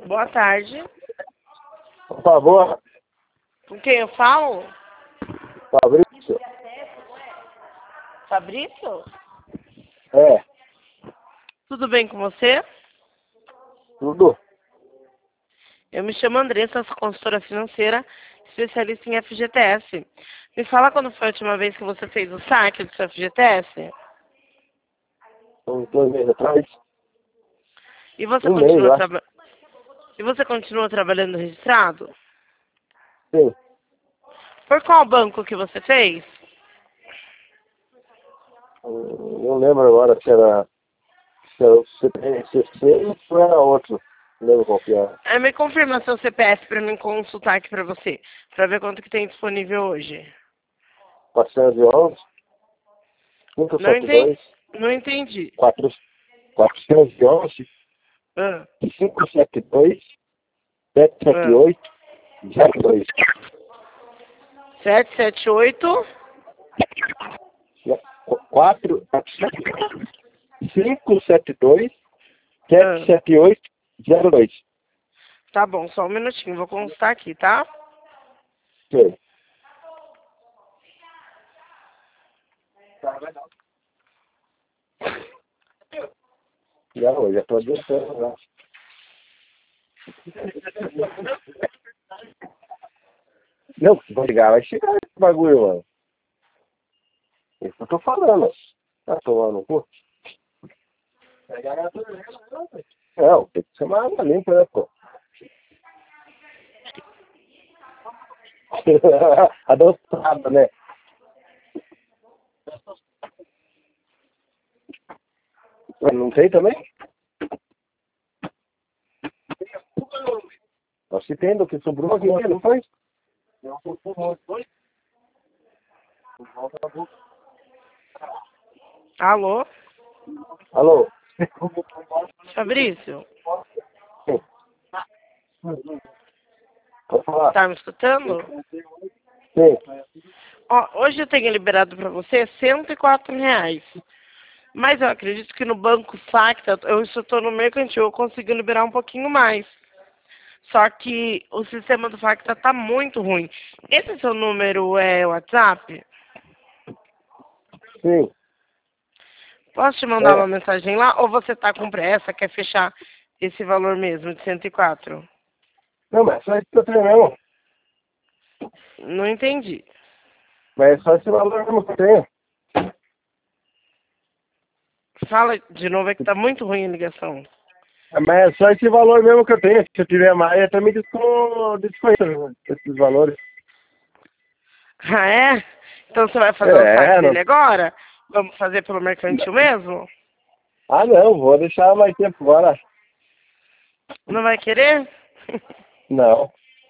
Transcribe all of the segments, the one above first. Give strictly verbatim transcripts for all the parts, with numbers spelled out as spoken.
Boa tarde. Por favor, Com quem eu falo? Fabrício. Fabrício? É, Tudo bem com você? tudo. Eu me chamo Andressa, sou consultora financeira, especialista em F G T S. Me fala quando foi a última vez que você fez o saque do seu F G T S? Uns dois meses atrás. E você Um mês, eu continua acho. traba... E você continua trabalhando registrado? Sim. Por qual banco que você fez? Hum, Não lembro agora se era, se era o C P C ou era outro. Não lembro qual que era. É, me confirma seu C P F para mim consultar aqui para você, para ver quanto que tem disponível hoje. quatrocentos e onze, Não entendi. cinco sete dois, Não entendi. quatrocentos e onze, Ah, cinco sete dois, sete sete ah. oito, zero dois. sete sete oito. quatro cinco sete dois, sete Ah, sete oito, zero dois. tá bom, só um minutinho, vou consultar aqui, tá? Sim. Já, eu já estou adiantando lá. Não, vou ligar, vai chegar esse bagulho, mano. Isso que eu tô falando. Tá tomando no cu? Não, tem que ser uma água limpa, né, pô? Adoçada, né? Mas não tem também? Nós se tem do que sobrou aqui, não foi? Alô? Alô? Fabrício, Sim. Pode falar? tá me escutando? Sim. Ó, hoje eu tenho liberado pra você cento e quatro reais. Mas eu acredito que no banco Facta, eu estou no mercantil, eu consigo liberar um pouquinho mais. Só que o sistema do Facta tá muito ruim. Esse seu número é WhatsApp? Sim. Posso te mandar uma É. mensagem lá? Ou você tá com pressa, quer fechar esse valor mesmo de cento e quatro? Não, mas é só isso que eu tenho mesmo. Não entendi. Mas é só esse valor mesmo que eu tenho. Fala de novo, é que tá muito ruim a ligação. Mas é só esse valor mesmo que eu tenho. Se eu tiver mais, eu também desconto esses valores. Ah, é? Então você vai fazer o saque É, não. dele agora? Vamos fazer pelo mercantil mesmo? Ah, não, vou deixar mais tempo agora. Não vai querer? Não.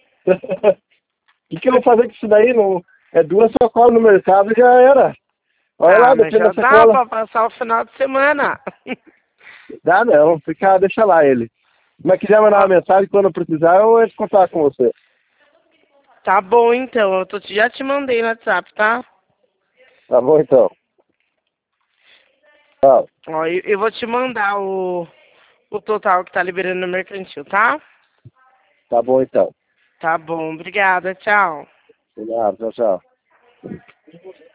O que, que eu vou fazer com isso daí? Não, é duas sacolas no mercado e já era. Olha Ah, lá, mas depende já da dá sacola. pra passar o final de semana. Dá não, fica, deixa lá ele. Mas quiser mandar uma Ó, mensagem quando precisar, eu entro em contato com você. tá bom então, eu tô, já te mandei no WhatsApp, tá? Tá bom então. Tchau. Ó, eu, eu vou te mandar o, o total que tá liberando no mercantil, tá? Tá bom então. Tá bom, obrigada, tchau. Obrigado, tchau, tchau.